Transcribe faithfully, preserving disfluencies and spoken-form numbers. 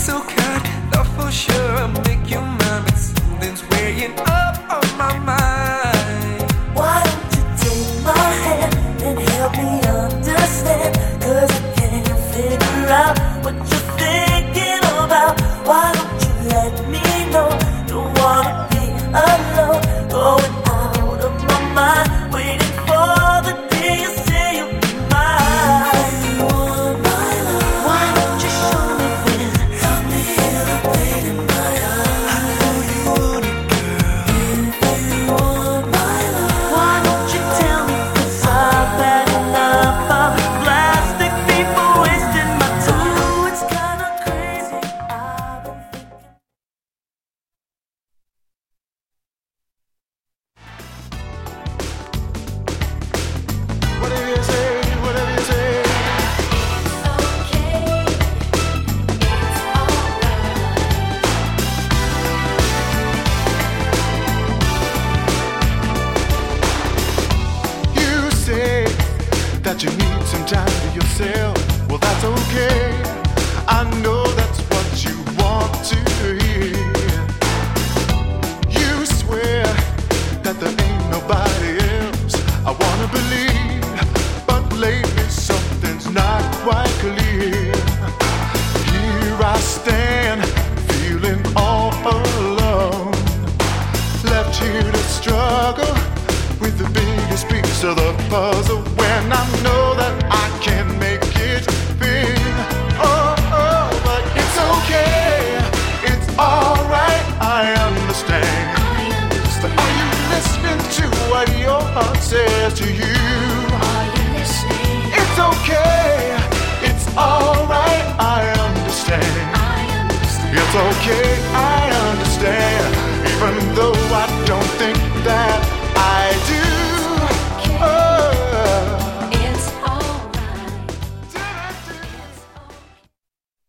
so kind, thought for sure I'll make you mine, but something's weighing up on my mind. Why don't you take my hand and help me understand? Cause I can't figure out what you're thinking about. Why don't you let me know? Don't wanna be alone, going out of my mind, waiting for the day you say you'll be mine. You want my love? Why don't you show me when? Help me heal the pain in my eyes. I know you want it, girl. If you want my love, why don't you tell me? Cause I've had enough of plastic people wasting my time. Ooh, it's kinda crazy. I've been thinking. Whatever you say, whatever you say. You say that you need some time to yourself. Well, that's okay. I know that's what you want to hear. You swear that there ain't nobody else I wanna believe, but lately something's not quite clear. Here I stand, feeling all alone, left here to struggle with the biggest piece of the puzzle, when I know that I can make it fit. Oh, oh, but it's okay, it's alright, I understand. But are you listening to what your heart says to you? Are you listening? It's okay, it's alright, I understand. I understand. It's okay, I understand, even though